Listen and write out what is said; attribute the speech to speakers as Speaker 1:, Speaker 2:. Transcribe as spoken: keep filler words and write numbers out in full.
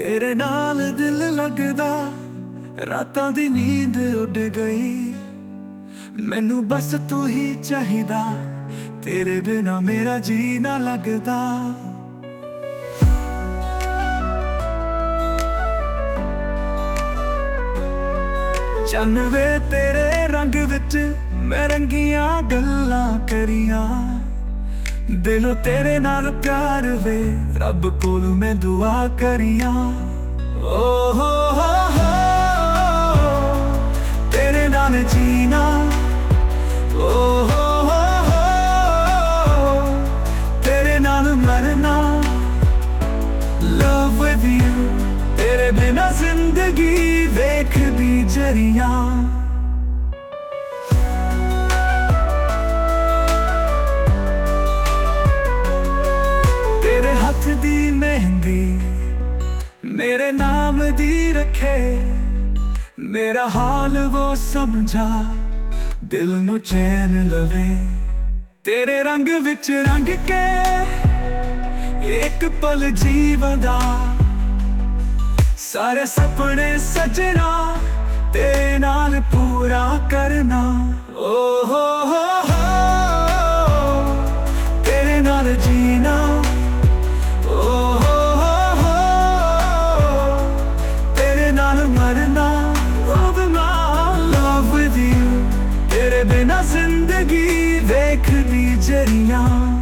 Speaker 1: तेरे नाल दिल लगदा, रातां दी नींद उड़ गई। मैनू बस तू ही चाहिदा, तेरे बिना मेरा जी ना लगदा। चन्न वे तेरे रंग विच मैं रंगियां गल्लां करियां। दिलों तेरे नाल प्यार वे, रब कोल मैं दुआ करियां। ओ हो हो हो तेरे नाल जीना। ओ हो हो हो तेरे नाल मरना। लव विद यू, तेरे बिना जिंदगी देख दी जरिया। तेरे हाथ दी मेहंदी मेरे नाम दी रखे। मेरा हाल वो समझा, दिल नू चैन लवे। तेरे रंग विच रंग के एक पल जीवदा। सारे सपने सजना तेरे नाल पूरा करना। ओ हो हो हो तेरे नाल जीना। ओ हो हो हो तेरे नाल मरना। लव विद यू, तेरे बिना जिंदगी देख दी जरिया।